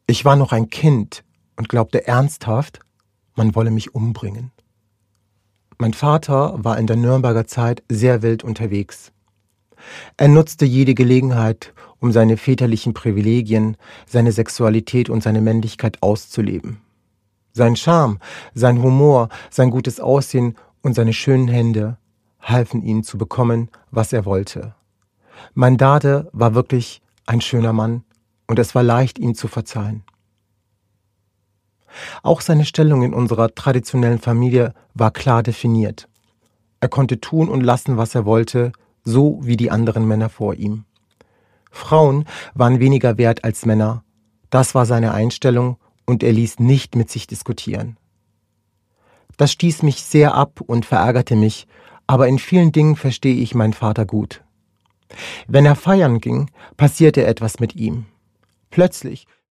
Ich war noch ein Kind und glaubte ernsthaft, man wolle mich umbringen. Mein Vater war in der Nürnberger Zeit sehr wild unterwegs. Er nutzte jede Gelegenheit, um seine väterlichen Privilegien, seine Sexualität und seine Männlichkeit auszuleben. Sein Charme, sein Humor, sein gutes Aussehen und seine schönen Hände halfen ihm zu bekommen, was er wollte. Mein Dade war wirklich ein schöner Mann und es war leicht, ihm zu verzeihen. Auch seine Stellung in unserer traditionellen Familie war klar definiert. Er konnte tun und lassen, was er wollte, so wie die anderen Männer vor ihm. Frauen waren weniger wert als Männer, das war seine Einstellung und er ließ nicht mit sich diskutieren. Das stieß mich sehr ab und verärgerte mich, aber in vielen Dingen verstehe ich meinen Vater gut. Wenn er feiern ging, passierte etwas mit ihm. Plötzlich